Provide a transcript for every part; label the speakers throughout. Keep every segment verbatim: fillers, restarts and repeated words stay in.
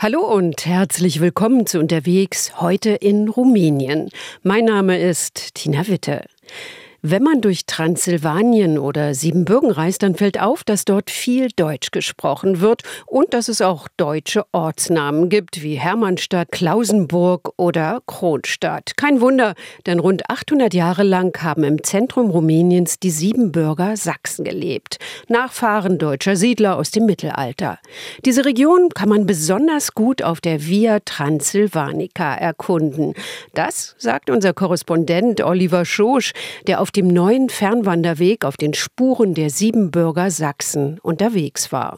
Speaker 1: Hallo und herzlich willkommen zu Unterwegs, heute in Rumänien. Mein Name ist Tina Witte. Wenn man durch Transsilvanien oder Siebenbürgen reist, dann fällt auf, dass dort viel Deutsch gesprochen wird und dass es auch deutsche Ortsnamen gibt, wie Hermannstadt, Klausenburg oder Kronstadt. Kein Wunder, denn rund achthundert Jahre lang haben im Zentrum Rumäniens die Siebenbürger Sachsen gelebt, Nachfahren deutscher Siedler aus dem Mittelalter. Diese Region kann man besonders gut auf der Via Transsilvanica erkunden. Das sagt unser Korrespondent Oliver Schosch, der auf dem neuen Fernwanderweg auf den Spuren der Siebenbürger Sachsen unterwegs war.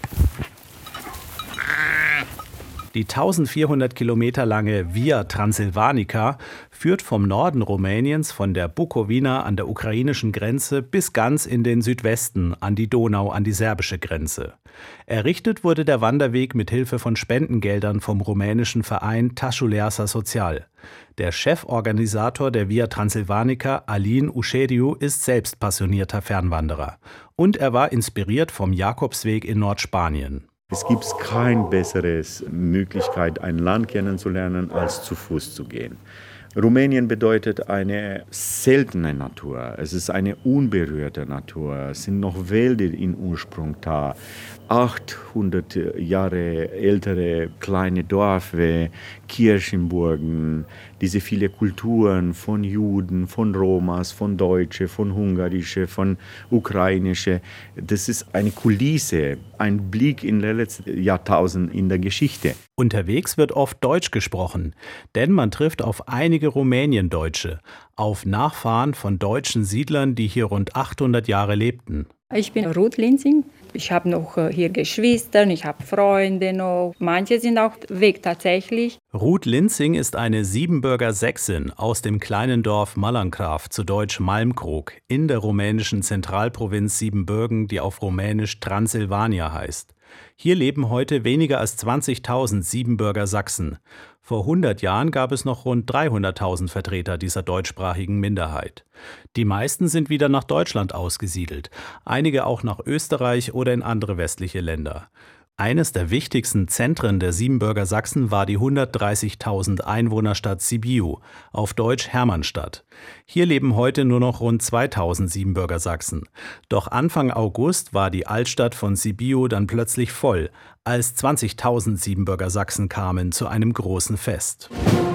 Speaker 2: Die eintausendvierhundert Kilometer lange Via Transsilvanica führt vom Norden Rumäniens von der Bukowina an der ukrainischen Grenze bis ganz in den Südwesten an die Donau, an die serbische Grenze. Errichtet wurde der Wanderweg mit Hilfe von Spendengeldern vom rumänischen Verein Tășuleasa Social. Der Cheforganisator der Via Transsilvanica, Alin Ușeriu, ist selbst passionierter Fernwanderer. Und er war inspiriert vom Jakobsweg in Nordspanien.
Speaker 3: Es gibt keine bessere Möglichkeit, ein Land kennenzulernen, als zu Fuß zu gehen. Rumänien bedeutet eine seltene Natur. Es ist eine unberührte Natur. Es sind noch Wälder in Ursprung da. achthundert Jahre ältere kleine Dörfer, Kirchenburgen, diese viele Kulturen von Juden, von Romas, von Deutschen, von Ungarische, von Ukrainische. Das ist eine Kulisse, ein Blick in den letzten Jahrtausenden in der Geschichte.
Speaker 2: Unterwegs wird oft Deutsch gesprochen, denn man trifft auf einige Rumäniendeutsche, auf Nachfahren von deutschen Siedlern, die hier rund achthundert Jahre lebten.
Speaker 4: Ich bin Ruth Linsing. Ich habe noch hier Geschwister, ich habe Freunde noch. Manche sind auch weg tatsächlich.
Speaker 2: Ruth Linsing ist eine Siebenbürger Sächsin aus dem kleinen Dorf Mallankraft, zu Deutsch Malmkrog, in der rumänischen Zentralprovinz Siebenbürgen, die auf Rumänisch Transsilvania heißt. Hier leben heute weniger als zwanzigtausend Siebenbürger Sachsen. Vor hundert Jahren gab es noch rund dreihunderttausend Vertreter dieser deutschsprachigen Minderheit. Die meisten sind wieder nach Deutschland ausgesiedelt, einige auch nach Österreich oder in andere westliche Länder. Eines der wichtigsten Zentren der Siebenbürger Sachsen war die hundertdreißigtausend Einwohnerstadt Sibiu, auf Deutsch Hermannstadt. Hier leben heute nur noch rund zweitausend Siebenbürger Sachsen. Doch Anfang August war die Altstadt von Sibiu dann plötzlich voll, als zwanzigtausend Siebenbürger Sachsen kamen zu einem großen Fest.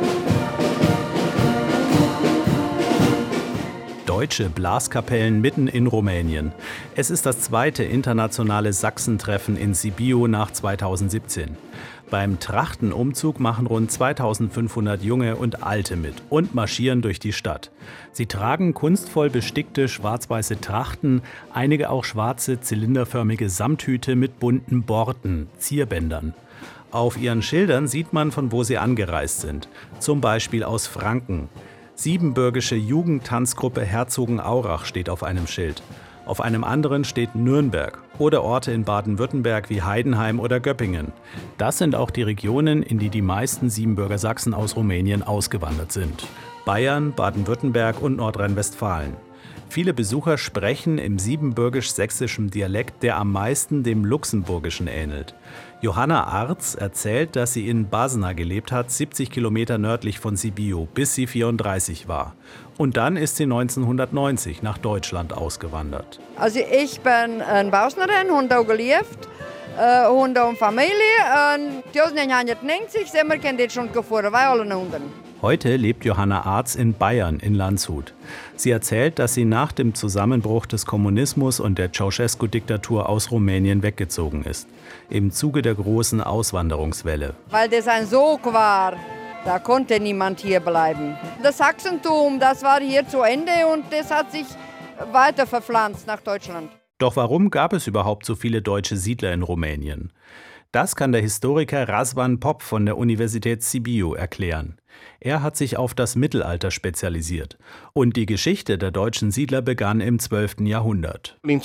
Speaker 2: Deutsche Blaskapellen mitten in Rumänien. Es ist das zweite internationale Sachsentreffen in Sibiu nach zweitausendsiebzehn. Beim Trachtenumzug machen rund zweitausendfünfhundert Junge und Alte mit und marschieren durch die Stadt. Sie tragen kunstvoll bestickte schwarz-weiße Trachten, einige auch schwarze zylinderförmige Samthüte mit bunten Borten, Zierbändern. Auf ihren Schildern sieht man, von wo sie angereist sind, zum Beispiel aus Franken. Siebenbürgische Jugendtanzgruppe Herzogenaurach steht auf einem Schild. Auf einem anderen steht Nürnberg oder Orte in Baden-Württemberg wie Heidenheim oder Göppingen. Das sind auch die Regionen, in die die meisten Siebenbürger Sachsen aus Rumänien ausgewandert sind. Bayern, Baden-Württemberg und Nordrhein-Westfalen. Viele Besucher sprechen im siebenbürgisch-sächsischen Dialekt, der am meisten dem luxemburgischen ähnelt. Johanna Arz erzählt, dass sie in Basna gelebt hat, siebzig Kilometer nördlich von Sibiu, bis sie vierunddreißig war. Und dann ist sie neunzehnhundertneunzig nach Deutschland ausgewandert.
Speaker 5: Also ich bin eine Basnerin und auch gelebt äh, und auch Familie. Und neunzehnhundertneunzig sind wir dort schon gefahren, weil alle unten.
Speaker 2: Heute lebt Johanna Arz in Bayern, in Landshut. Sie erzählt, dass sie nach dem Zusammenbruch des Kommunismus und der Ceausescu-Diktatur aus Rumänien weggezogen ist. Im Zuge der großen Auswanderungswelle.
Speaker 5: Weil das ein Sog war, da konnte niemand hier bleiben. Das Sachsentum, das war hier zu Ende und das hat sich weiter verpflanzt nach Deutschland.
Speaker 2: Doch warum gab es überhaupt so viele deutsche Siedler in Rumänien? Das kann der Historiker Razvan Pop von der Universität Sibiu erklären. Er hat sich auf das Mittelalter spezialisiert. Und die Geschichte der deutschen Siedler begann im zwölften Jahrhundert.
Speaker 6: In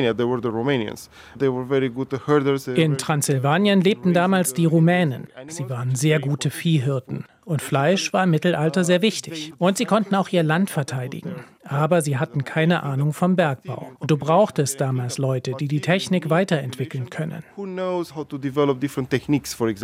Speaker 6: Transsilvanien lebten damals die Rumänen. Sie waren sehr gute Viehhirten. Und Fleisch war im Mittelalter sehr wichtig. Und sie konnten auch ihr Land verteidigen. Aber sie hatten keine Ahnung vom Bergbau. Und du brauchtest damals Leute, die die Technik weiterentwickeln können.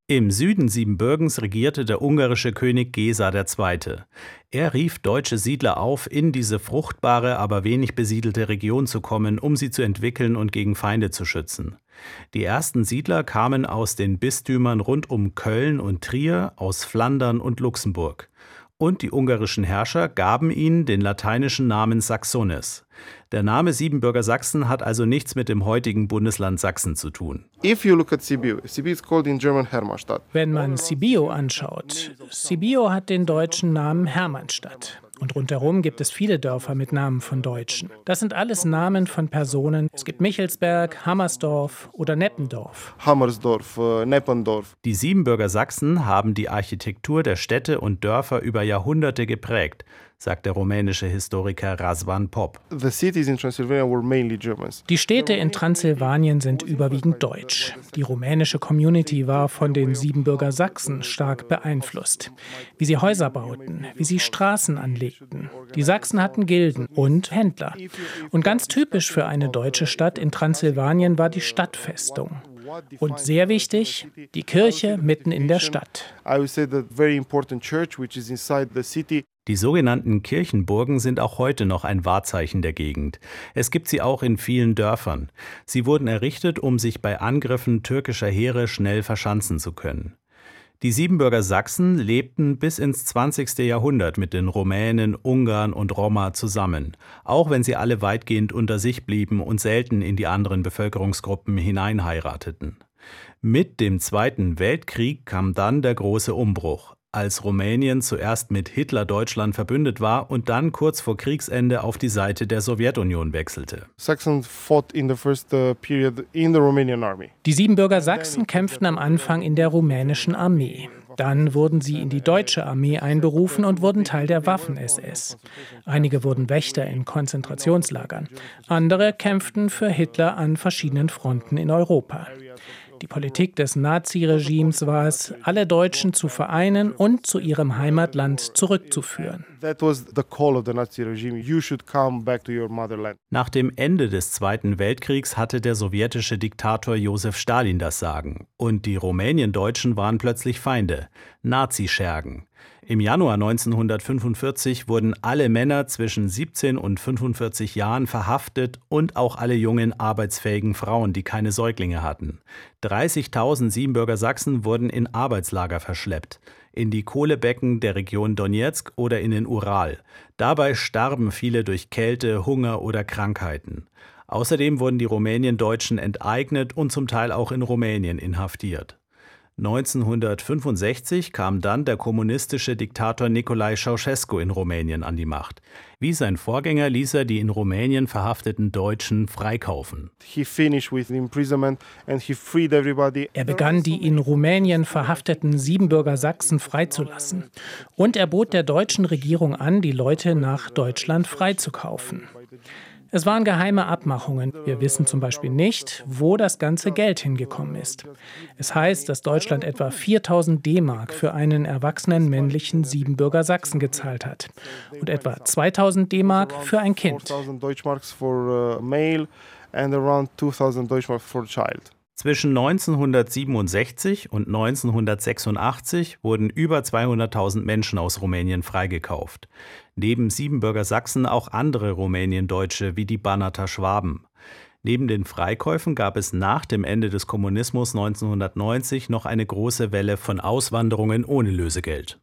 Speaker 2: Im Süden Siebenbürgens regierte der ungarische König Géza der Zweite. Er rief deutsche Siedler auf, in diese fruchtbare, aber wenig besiedelte Region zu kommen, um sie zu entwickeln und gegen Feinde zu schützen. Die ersten Siedler kamen aus den Bistümern rund um Köln und Trier, aus Flandern und Luxemburg. Und die ungarischen Herrscher gaben ihnen den lateinischen Namen Saxones. Der Name Siebenbürger Sachsen hat also nichts mit dem heutigen Bundesland Sachsen zu tun.
Speaker 7: If you look at Sibiu, Sibiu is called in German Hermannstadt.
Speaker 6: Wenn man Sibiu anschaut, Sibiu hat den deutschen Namen Hermannstadt. Und rundherum gibt es viele Dörfer mit Namen von Deutschen. Das sind alles Namen von Personen. Es gibt Michelsberg, Hammersdorf oder Neppendorf.
Speaker 7: Hammersdorf, äh, Neppendorf.
Speaker 2: Die Siebenbürger Sachsen haben die Architektur der Städte und Dörfer über Jahrhunderte geprägt, sagt der rumänische Historiker Razvan Pop.
Speaker 7: The cities in Transylvania were mainly Germans.
Speaker 6: Die Städte in Transsilvanien sind überwiegend deutsch. Die rumänische Community war von den Siebenbürger Sachsen stark beeinflusst. Wie sie Häuser bauten, wie sie Straßen anlegten. Die Sachsen hatten Gilden und Händler. Und ganz typisch für eine deutsche Stadt in Transsilvanien war die Stadtfestung. Und sehr wichtig, die Kirche mitten in der Stadt.
Speaker 7: I would say the very important church which is inside the city.
Speaker 2: Die sogenannten Kirchenburgen sind auch heute noch ein Wahrzeichen der Gegend. Es gibt sie auch in vielen Dörfern. Sie wurden errichtet, um sich bei Angriffen türkischer Heere schnell verschanzen zu können. Die Siebenbürger Sachsen lebten bis ins zwanzigste Jahrhundert mit den Rumänen, Ungarn und Roma zusammen, auch wenn sie alle weitgehend unter sich blieben und selten in die anderen Bevölkerungsgruppen hineinheirateten. Mit dem Zweiten Weltkrieg kam dann der große Umbruch, als Rumänien zuerst mit Hitler-Deutschland verbündet war und dann kurz vor Kriegsende auf die Seite der Sowjetunion wechselte.
Speaker 7: Saxons fought in the first uh, period in the Romanian army.
Speaker 6: Die Siebenbürger Sachsen kämpften am Anfang in der rumänischen Armee. Dann wurden sie in die deutsche Armee einberufen und wurden Teil der Waffen-S S. Einige wurden Wächter in Konzentrationslagern. Andere kämpften für Hitler an verschiedenen Fronten in Europa. Die Politik des Naziregimes war es, alle Deutschen zu vereinen und zu ihrem Heimatland zurückzuführen.
Speaker 2: Nach dem Ende des Zweiten Weltkriegs hatte der sowjetische Diktator Josef Stalin das Sagen. Und die Rumäniendeutschen waren plötzlich Feinde, Nazischergen. Im Januar neunzehnhundertfünfundvierzig wurden alle Männer zwischen siebzehn und fünfundvierzig Jahren verhaftet und auch alle jungen, arbeitsfähigen Frauen, die keine Säuglinge hatten. dreißigtausend Siebenbürger Sachsen wurden in Arbeitslager verschleppt, in die Kohlebecken der Region Donezk oder in den Ural. Dabei starben viele durch Kälte, Hunger oder Krankheiten. Außerdem wurden die Rumäniendeutschen enteignet und zum Teil auch in Rumänien inhaftiert. neunzehnhundertfünfundsechzig kam dann der kommunistische Diktator Nicolae Ceausescu in Rumänien an die Macht. Wie sein Vorgänger ließ er die in Rumänien verhafteten Deutschen freikaufen.
Speaker 6: Er begann, die in Rumänien verhafteten Siebenbürger Sachsen freizulassen. Und er bot der deutschen Regierung an, die Leute nach Deutschland freizukaufen. Es waren geheime Abmachungen. Wir wissen zum Beispiel nicht, wo das ganze Geld hingekommen ist. Es heißt, dass Deutschland etwa viertausend D-Mark für einen erwachsenen männlichen Siebenbürger Sachsen gezahlt hat und etwa zweitausend D-Mark für ein Kind.
Speaker 2: Zwischen neunzehnhundertsiebenundsechzig und neunzehnhundertsechsundachtzig wurden über zweihunderttausend Menschen aus Rumänien freigekauft. Neben Siebenbürger Sachsen auch andere Rumäniendeutsche wie die Banater Schwaben. Neben den Freikäufen gab es nach dem Ende des Kommunismus neunzehnhundertneunzig noch eine große Welle von Auswanderungen ohne Lösegeld.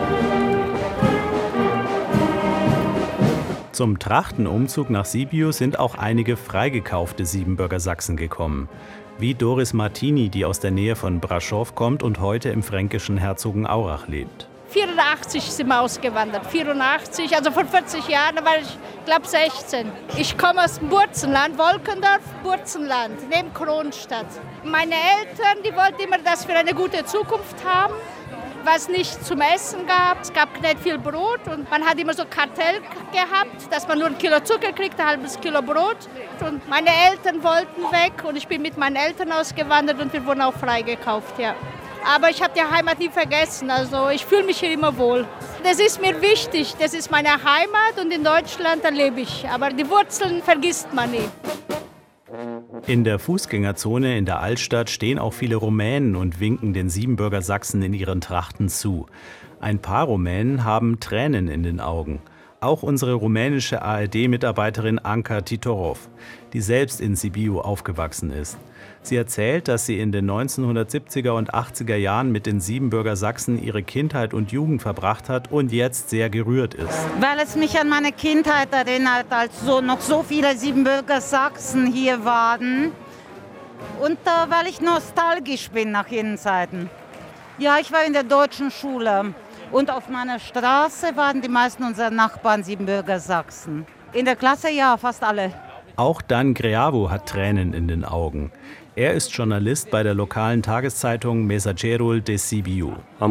Speaker 2: Zum Trachtenumzug nach Sibiu sind auch einige freigekaufte Siebenbürger Sachsen gekommen. Wie Doris Martini, die aus der Nähe von Braschow kommt und heute im fränkischen Herzogenaurach lebt.
Speaker 8: vierundachtzig sind wir ausgewandert, vierundachtzig, also vor vierzig Jahren, da war ich, glaube sechzehn. Ich komme aus dem Burzenland, Wolkendorf, Burzenland, neben Kronstadt. Meine Eltern, die wollten immer, dass wir eine gute Zukunft haben, was nicht zum Essen gab. Es gab nicht viel Brot und man hat immer so Kartell gehabt, dass man nur ein Kilo Zucker kriegt, ein halbes Kilo Brot. Und meine Eltern wollten weg und ich bin mit meinen Eltern ausgewandert und wir wurden auch freigekauft, ja. Aber ich habe die Heimat nie vergessen, also ich fühle mich hier immer wohl. Das ist mir wichtig, das ist meine Heimat und in Deutschland, da lebe ich. Aber die Wurzeln vergisst man nie.
Speaker 2: In der Fußgängerzone in der Altstadt stehen auch viele Rumänen und winken den Siebenbürger Sachsen in ihren Trachten zu. Ein paar Rumänen haben Tränen in den Augen. Auch unsere rumänische A R D-Mitarbeiterin Anca Titorov, die selbst in Sibiu aufgewachsen ist. Sie erzählt, dass sie in den neunzehnhundertsiebziger und achtziger Jahren mit den Siebenbürger Sachsen ihre Kindheit und Jugend verbracht hat und jetzt sehr gerührt ist.
Speaker 9: Weil es mich an meine Kindheit erinnert, als so noch so viele Siebenbürger Sachsen hier waren. Und äh, weil ich nostalgisch bin nach jenen Zeiten. Ja, ich war in der deutschen Schule. Und auf meiner Straße waren die meisten unserer Nachbarn Siebenbürger Sachsen. In der Klasse ja, fast alle.
Speaker 2: Auch Dan Greavu hat Tränen in den Augen. Er ist Journalist bei der lokalen Tageszeitung Mesagerul de Sibiu.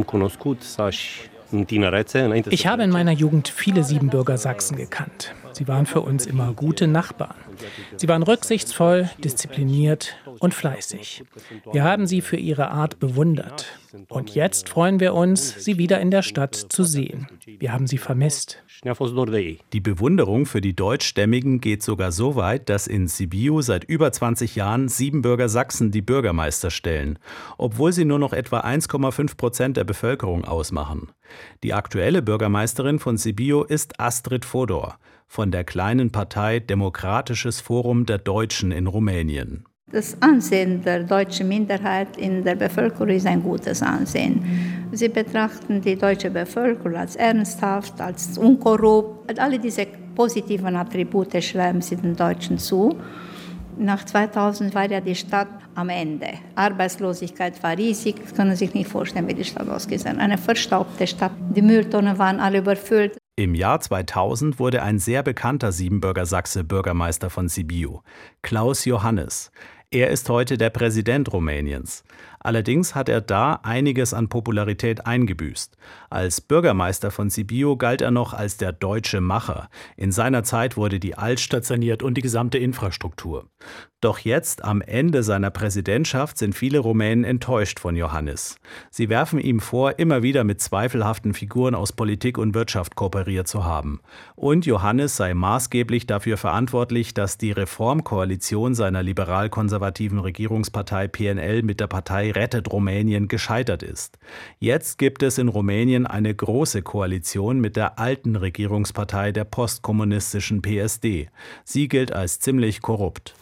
Speaker 6: Ich habe in meiner Jugend viele Siebenbürger Sachsen gekannt. Sie waren für uns immer gute Nachbarn. Sie waren rücksichtsvoll, diszipliniert und fleißig. Wir haben sie für ihre Art bewundert. Und jetzt freuen wir uns, sie wieder in der Stadt zu sehen. Wir haben sie vermisst.
Speaker 2: Die Bewunderung für die Deutschstämmigen geht sogar so weit, dass in Sibiu seit über zwanzig Jahren Siebenbürger Sachsen die Bürgermeister stellen, obwohl sie nur noch etwa eins Komma fünf Prozent der Bevölkerung ausmachen. Die aktuelle Bürgermeisterin von Sibiu ist Astrid Fodor von der kleinen Partei Demokratisches Forum der Deutschen in Rumänien.
Speaker 10: Das Ansehen der deutschen Minderheit in der Bevölkerung ist ein gutes Ansehen. Sie betrachten die deutsche Bevölkerung als ernsthaft, als unkorrupt. Alle diese positiven Attribute schreiben sie den Deutschen zu. Nach zweitausend war ja die Stadt am Ende. Arbeitslosigkeit war riesig. Sie können sich nicht vorstellen, wie die Stadt ausgesehen hat. Eine verstaubte Stadt. Die Mülltonnen waren alle überfüllt.
Speaker 2: Im Jahr zweitausend wurde ein sehr bekannter Siebenbürger Sachse Bürgermeister von Sibiu, Klaus Johannes. Er ist heute der Präsident Rumäniens. Allerdings hat er da einiges an Popularität eingebüßt. Als Bürgermeister von Sibiu galt er noch als der deutsche Macher. In seiner Zeit wurde die Altstadt saniert und die gesamte Infrastruktur. Doch jetzt, am Ende seiner Präsidentschaft, sind viele Rumänen enttäuscht von Johannes. Sie werfen ihm vor, immer wieder mit zweifelhaften Figuren aus Politik und Wirtschaft kooperiert zu haben. Und Johannes sei maßgeblich dafür verantwortlich, dass die Reformkoalition seiner liberal-konservativen Regierungspartei P N L mit der Partei Rettet Rumänien gescheitert ist. Jetzt gibt es in Rumänien eine große Koalition mit der alten Regierungspartei der postkommunistischen P S D. Sie gilt als ziemlich korrupt.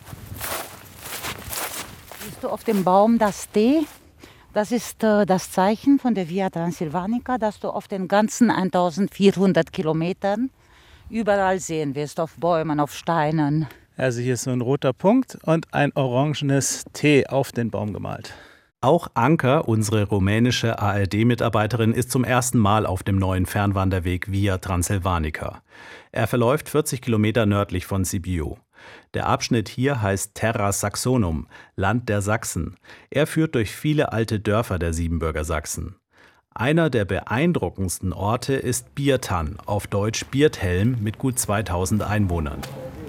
Speaker 9: Siehst du auf dem Baum das D? Das ist äh, das Zeichen von der Via Transilvanica, das du auf den ganzen eintausendvierhundert Kilometern überall sehen wirst, auf Bäumen, auf Steinen.
Speaker 2: Also hier ist so ein roter Punkt und ein orangenes T auf den Baum gemalt. Auch Anca, unsere rumänische A R D-Mitarbeiterin, ist zum ersten Mal auf dem neuen Fernwanderweg Via Transilvanica. Er verläuft vierzig Kilometer nördlich von Sibiu. Der Abschnitt hier heißt Terra Saxonum, Land der Sachsen. Er führt durch viele alte Dörfer der Siebenbürger Sachsen. Einer der beeindruckendsten Orte ist Birtan, auf Deutsch Birthelm, mit gut zweitausend Einwohnern.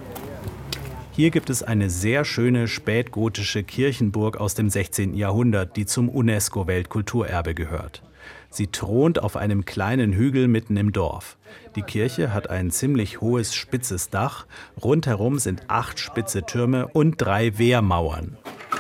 Speaker 2: Hier gibt es eine sehr schöne spätgotische Kirchenburg aus dem sechzehnten Jahrhundert, die zum UNESCO-Weltkulturerbe gehört. Sie thront auf einem kleinen Hügel mitten im Dorf. Die Kirche hat ein ziemlich hohes, spitzes Dach. Rundherum sind acht spitze Türme und drei Wehrmauern.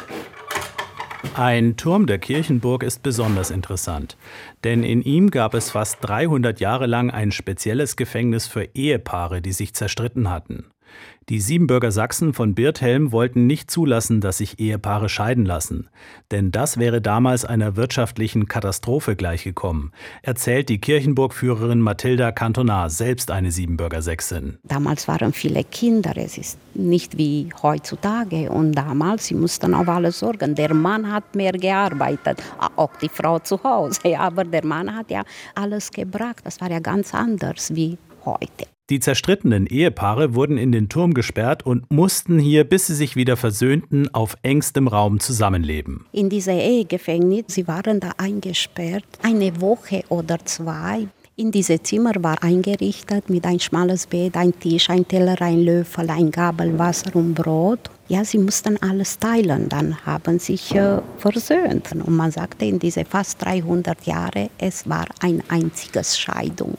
Speaker 2: Ein Turm der Kirchenburg ist besonders interessant, denn in ihm gab es fast dreihundert Jahre lang ein spezielles Gefängnis für Ehepaare, die sich zerstritten hatten. Die Siebenbürger Sachsen von Birthelm wollten nicht zulassen, dass sich Ehepaare scheiden lassen. Denn das wäre damals einer wirtschaftlichen Katastrophe gleichgekommen, erzählt die Kirchenburgführerin Mathilda Cantonar, selbst eine Siebenbürger Sächsin.
Speaker 11: Damals waren viele Kinder, es ist nicht wie heutzutage. Und damals, sie mussten auf alles sorgen. Der Mann hat mehr gearbeitet, auch die Frau zu Hause. Aber der Mann hat ja alles gebracht. Das war ja ganz anders wie heute.
Speaker 2: Die zerstrittenen Ehepaare wurden in den Turm gesperrt und mussten hier, bis sie sich wieder versöhnten, auf engstem Raum zusammenleben.
Speaker 11: In diesem Ehegefängnis, sie waren da eingesperrt, eine Woche oder zwei. In diesem Zimmer war eingerichtet mit ein schmales Bett, ein Tisch, ein Teller, ein Löffel, ein Gabel, Wasser und Brot. Ja, sie mussten alles teilen, dann haben sich äh, versöhnt. Und man sagte, in diese fast dreihundert Jahre, es war eine einzige Scheidung.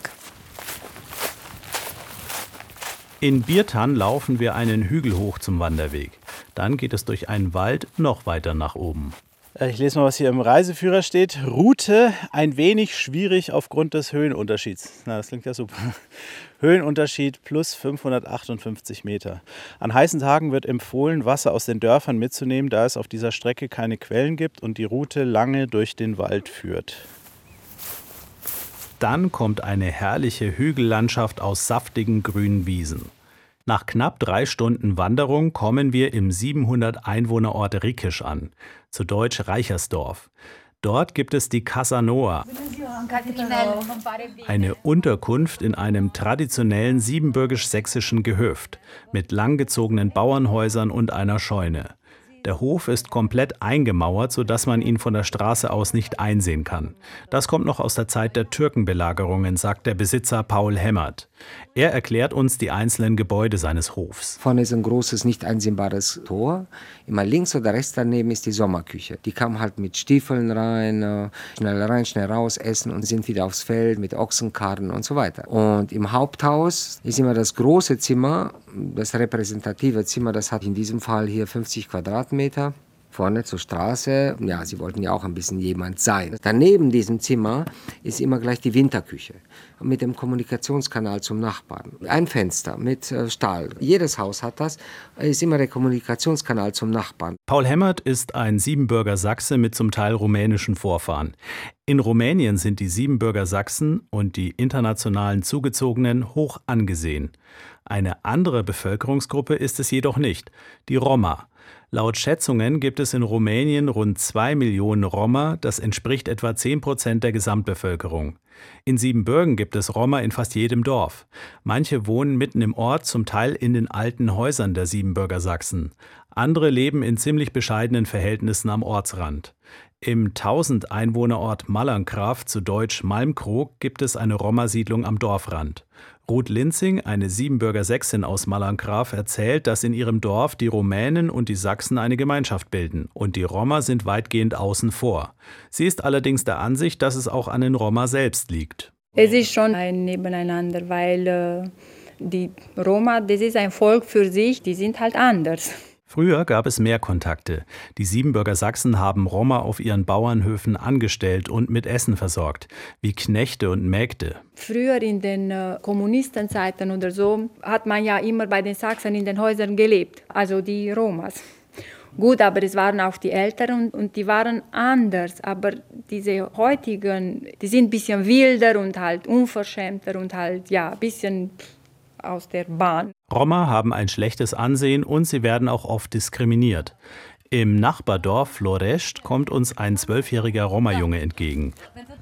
Speaker 2: In Birtan laufen wir einen Hügel hoch zum Wanderweg. Dann geht es durch einen Wald noch weiter nach oben.
Speaker 12: Ich lese mal, was hier im Reiseführer steht. Route ein wenig schwierig aufgrund des Höhenunterschieds. Na, das klingt ja super. Höhenunterschied plus fünfhundertachtundfünfzig Meter. An heißen Tagen wird empfohlen, Wasser aus den Dörfern mitzunehmen, da es auf dieser Strecke keine Quellen gibt und die Route lange durch den Wald führt.
Speaker 2: Dann kommt eine herrliche Hügellandschaft aus saftigen grünen Wiesen. Nach knapp drei Stunden Wanderung kommen wir im siebenhundert Einwohnerort Rikisch an, zu Deutsch Reichersdorf. Dort gibt es die Casa Noa, eine Unterkunft in einem traditionellen siebenbürgisch-sächsischen Gehöft mit langgezogenen Bauernhäusern und einer Scheune. Der Hof ist komplett eingemauert, sodass man ihn von der Straße aus nicht einsehen kann. Das kommt noch aus der Zeit der Türkenbelagerungen, sagt der Besitzer Paul Hemmert. Er erklärt uns die einzelnen Gebäude seines Hofs.
Speaker 13: Vorne ist ein großes, nicht einsehbares Tor. Immer links oder rechts daneben ist die Sommerküche. Die kamen halt mit Stiefeln rein, schnell rein, schnell raus, essen und sind wieder aufs Feld mit Ochsenkarren und so weiter. Und im Haupthaus ist immer das große Zimmer, das repräsentative Zimmer, das hat in diesem Fall hier fünfzig Quadratmeter. Vorne zur Straße, ja, sie wollten ja auch ein bisschen jemand sein. Daneben diesem Zimmer ist immer gleich die Winterküche mit dem Kommunikationskanal zum Nachbarn. Ein Fenster mit Stahl. Jedes Haus hat das, ist immer der Kommunikationskanal zum Nachbarn.
Speaker 2: Paul Hemmert ist ein Siebenbürger Sachse mit zum Teil rumänischen Vorfahren. In Rumänien sind die Siebenbürger Sachsen und die internationalen Zugezogenen hoch angesehen. Eine andere Bevölkerungsgruppe ist es jedoch nicht, die Roma. Laut Schätzungen gibt es in Rumänien rund zwei Millionen Roma, das entspricht etwa zehn Prozent der Gesamtbevölkerung. In Siebenbürgen gibt es Roma in fast jedem Dorf. Manche wohnen mitten im Ort, zum Teil in den alten Häusern der Siebenbürger Sachsen. Andere leben in ziemlich bescheidenen Verhältnissen am Ortsrand. Im tausend Einwohnerort Mallankraft, zu Deutsch Malmkrog, gibt es eine Roma-Siedlung am Dorfrand. Ruth Linzing, eine Siebenbürger Sächsin aus Mallankraft, erzählt, dass in ihrem Dorf die Rumänen und die Sachsen eine Gemeinschaft bilden und die Roma sind weitgehend außen vor. Sie ist allerdings der Ansicht, dass es auch an den Roma selbst liegt.
Speaker 4: Es ist schon ein Nebeneinander, weil äh, die Roma, das ist ein Volk für sich, die sind halt anders.
Speaker 2: Früher gab es mehr Kontakte. Die Siebenbürger Sachsen haben Roma auf ihren Bauernhöfen angestellt und mit Essen versorgt, wie Knechte und Mägde.
Speaker 4: Früher in den äh, Kommunistenzeiten oder so hat man ja immer bei den Sachsen in den Häusern gelebt, also die Romas. Gut, aber es waren auch die Älteren und, und die waren anders. Aber diese heutigen, die sind ein bisschen wilder und halt unverschämter und halt ja ein bisschen aus der Bahn.
Speaker 2: Roma haben ein schlechtes Ansehen und sie werden auch oft diskriminiert. Im Nachbardorf Florești kommt uns ein zwölfjähriger Roma-Junge entgegen.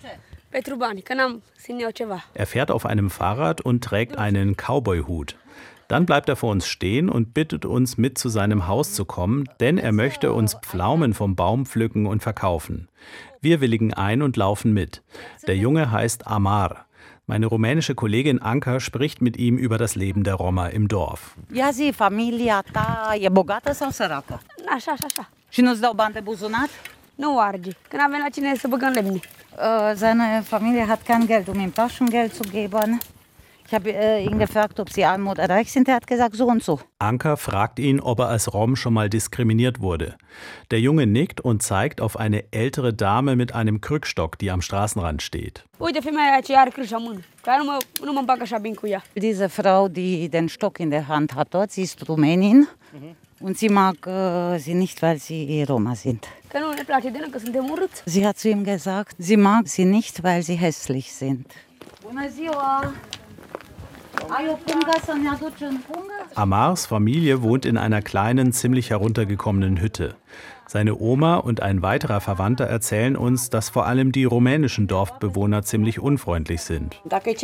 Speaker 2: Er fährt auf einem Fahrrad und trägt einen Cowboy-Hut. Dann bleibt er vor uns stehen und bittet uns, mit zu seinem Haus zu kommen, denn er möchte uns Pflaumen vom Baum pflücken und verkaufen. Wir willigen ein und laufen mit. Der Junge heißt Amar. Meine rumänische Kollegin Anka spricht mit ihm über das Leben der Roma im Dorf.
Speaker 9: Ia zi, familia ta e bogată sau săracă?
Speaker 14: Așa, așa, așa.
Speaker 9: Și nu-ți dau bani de buzunar?
Speaker 14: Nu arge. Când avem la cine să băgăm lemne.
Speaker 9: Seine Familie hat kein Geld, um ihm Taschengeld zu geben. Ich habe äh, ihn gefragt, ob sie arm oder reich sind. Er hat gesagt, so und so.
Speaker 2: Anka fragt ihn, ob er als Rom schon mal diskriminiert wurde. Der Junge nickt und zeigt auf eine ältere Dame mit einem Krückstock, die am Straßenrand steht.
Speaker 9: Diese Frau, die den Stock in der Hand hat dort, sie ist Rumänin. Mhm. Und sie mag äh, sie nicht, weil sie Roma sind. Sie hat zu ihm gesagt, sie mag sie nicht, weil sie hässlich sind. Bună ziua!
Speaker 2: Amars Familie wohnt in einer kleinen, ziemlich heruntergekommenen Hütte. Seine Oma und ein weiterer Verwandter erzählen uns, dass vor allem die rumänischen Dorfbewohner ziemlich unfreundlich sind.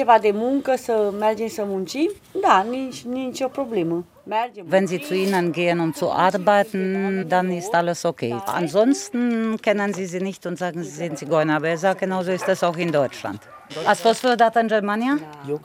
Speaker 9: Wenn sie zu ihnen gehen, um zu arbeiten, dann ist alles okay. Ansonsten kennen sie sie nicht und sagen, sie sind Zigeuner. Aber er sagt, genauso ist das auch in Deutschland. Hast du was für das in Germania?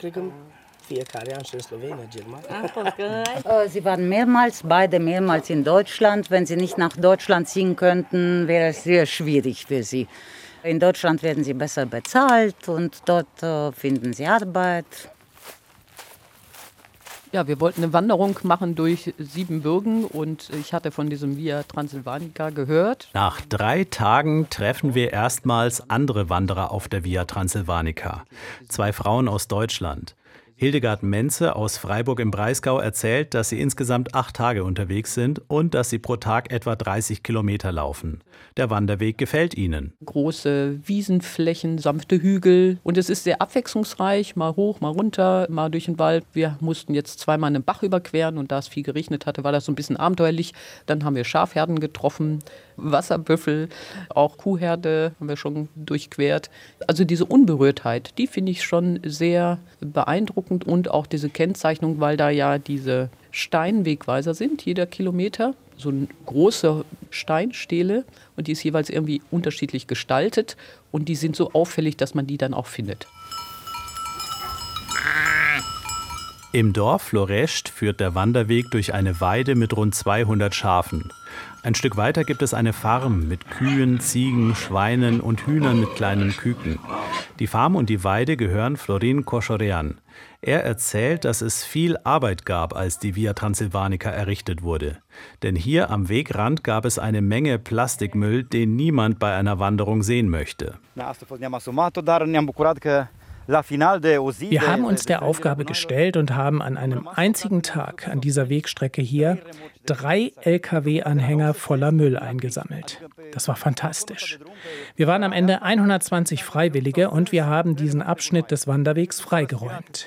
Speaker 9: Sie waren mehrmals, beide mehrmals in Deutschland. Wenn sie nicht nach Deutschland ziehen könnten, wäre es sehr schwierig für sie. In Deutschland werden sie besser bezahlt und dort äh, finden sie Arbeit.
Speaker 15: Ja, wir wollten eine Wanderung machen durch Siebenbürgen und ich hatte von diesem Via Transsilvanica gehört.
Speaker 2: Nach drei Tagen treffen wir erstmals andere Wanderer auf der Via Transsilvanica. Zwei Frauen aus Deutschland. Hildegard Menze aus Freiburg im Breisgau erzählt, dass sie insgesamt acht Tage unterwegs sind und dass sie pro Tag etwa dreißig Kilometer laufen. Der Wanderweg gefällt ihnen.
Speaker 15: Große Wiesenflächen, sanfte Hügel und es ist sehr abwechslungsreich, mal hoch, mal runter, mal durch den Wald. Wir mussten jetzt zweimal einen Bach überqueren und da es viel geregnet hatte, war das so ein bisschen abenteuerlich. Dann haben wir Schafherden getroffen, Wasserbüffel, auch Kuhherde haben wir schon durchquert. Also diese Unberührtheit, die finde ich schon sehr beeindruckend und auch diese Kennzeichnung, weil da ja diese Steinwegweiser sind, jeder Kilometer, so eine große Steinstele und die ist jeweils irgendwie unterschiedlich gestaltet und die sind so auffällig, dass man die dann auch findet.
Speaker 2: Im Dorf Florești führt der Wanderweg durch eine Weide mit rund zweihundert Schafen. Ein Stück weiter gibt es eine Farm mit Kühen, Ziegen, Schweinen und Hühnern mit kleinen Küken. Die Farm und die Weide gehören Florin Coșorean. Er erzählt, dass es viel Arbeit gab, als die Via Transsilvanica errichtet wurde. Denn hier am Wegrand gab es eine Menge Plastikmüll, den niemand bei einer Wanderung sehen möchte.
Speaker 6: Wir haben uns der Aufgabe gestellt und haben an einem einzigen Tag an dieser Wegstrecke hier drei L K W-Anhänger voller Müll eingesammelt. Das war fantastisch. Wir waren am Ende hundertzwanzig Freiwillige und wir haben diesen Abschnitt des Wanderwegs freigeräumt.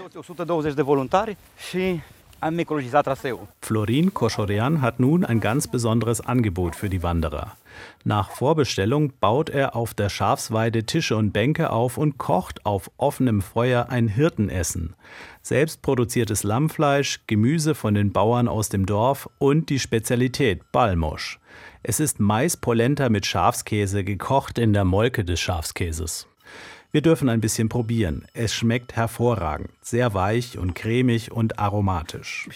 Speaker 2: Florin Coșorean hat nun ein ganz besonderes Angebot für die Wanderer. Nach Vorbestellung baut er auf der Schafsweide Tische und Bänke auf und kocht auf offenem Feuer ein Hirtenessen. Selbst produziertes Lammfleisch, Gemüse von den Bauern aus dem Dorf und die Spezialität Balmosch. Es ist Mais-Polenta mit Schafskäse, gekocht in der Molke des Schafskäses. Wir dürfen ein bisschen probieren. Es schmeckt hervorragend, sehr weich und cremig und aromatisch.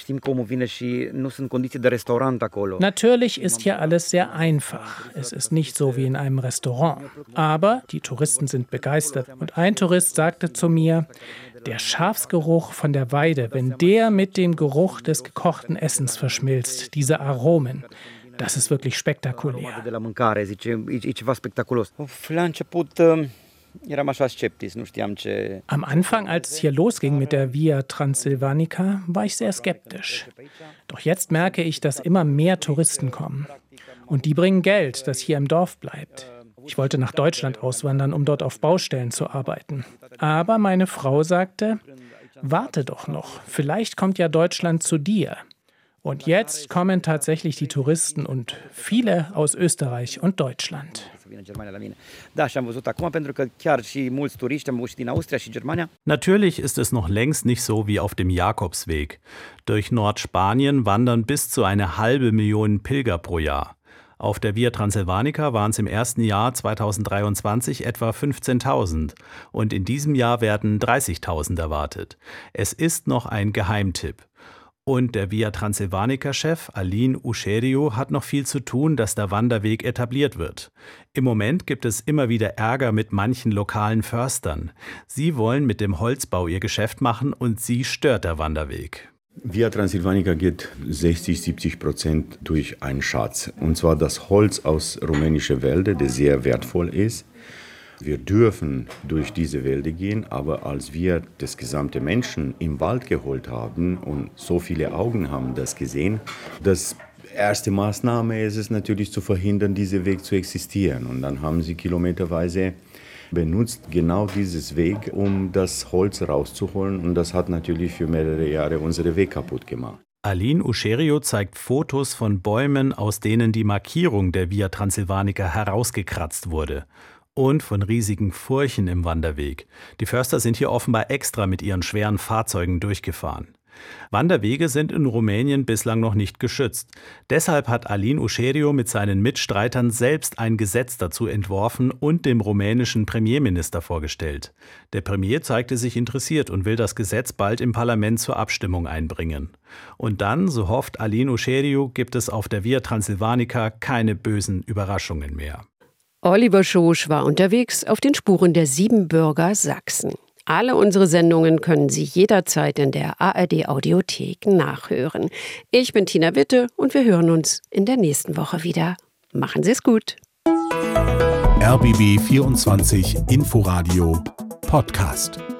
Speaker 6: Natürlich ist hier alles sehr einfach. Es ist nicht so wie in einem Restaurant. Aber die Touristen sind begeistert. Und ein Tourist sagte zu mir, der Schafsgeruch von der Weide, wenn der mit dem Geruch des gekochten Essens verschmilzt, diese Aromen, das ist wirklich spektakulär. Am Anfang, als es hier losging mit der Via Transsilvanica, war ich sehr skeptisch. Doch jetzt merke ich, dass immer mehr Touristen kommen. Und die bringen Geld, das hier im Dorf bleibt. Ich wollte nach Deutschland auswandern, um dort auf Baustellen zu arbeiten. Aber meine Frau sagte, warte doch noch, vielleicht kommt ja Deutschland zu dir. Und jetzt kommen tatsächlich die Touristen und viele aus Österreich und Deutschland.
Speaker 2: Natürlich ist es noch längst nicht so wie auf dem Jakobsweg. Durch Nordspanien wandern bis zu eine halbe Million Pilger pro Jahr. Auf der Via Transsilvanica waren es im ersten Jahr zweitausenddreiundzwanzig etwa fünfzehntausend und in diesem Jahr werden dreißigtausend erwartet. Es ist noch ein Geheimtipp. Und der Via Transsilvanica-Chef Alin Ușeriu hat noch viel zu tun, dass der Wanderweg etabliert wird. Im Moment gibt es immer wieder Ärger mit manchen lokalen Förstern. Sie wollen mit dem Holzbau ihr Geschäft machen und sie stört der Wanderweg.
Speaker 3: Via Transsilvanica geht sechzig, siebzig Prozent durch einen Schatz. Und zwar das Holz aus rumänischen Wäldern, der sehr wertvoll ist. Wir dürfen durch diese Wälder gehen, aber als wir das gesamte Menschen im Wald geholt haben und so viele Augen haben das gesehen, das erste Maßnahme ist es natürlich zu verhindern, diesen Weg zu existieren. Und dann haben sie kilometerweise benutzt genau dieses Weg, um das Holz rauszuholen. Und das hat natürlich für mehrere Jahre unseren Weg kaputt gemacht.
Speaker 2: Alin Ușeriu zeigt Fotos von Bäumen, aus denen die Markierung der Via Transsilvanica herausgekratzt wurde. Und von riesigen Furchen im Wanderweg. Die Förster sind hier offenbar extra mit ihren schweren Fahrzeugen durchgefahren. Wanderwege sind in Rumänien bislang noch nicht geschützt. Deshalb hat Alin Ușeriu mit seinen Mitstreitern selbst ein Gesetz dazu entworfen und dem rumänischen Premierminister vorgestellt. Der Premier zeigte sich interessiert und will das Gesetz bald im Parlament zur Abstimmung einbringen. Und dann, so hofft Alin Ușeriu, gibt es auf der Via Transsilvanica keine bösen Überraschungen mehr.
Speaker 1: Oliver Schosch war unterwegs auf den Spuren der Siebenbürger Sachsen. Alle unsere Sendungen können Sie jederzeit in der A R D-Audiothek nachhören. Ich bin Tina Witte und wir hören uns in der nächsten Woche wieder. Machen Sie es gut.
Speaker 16: R B B vierundzwanzig Inforadio Podcast.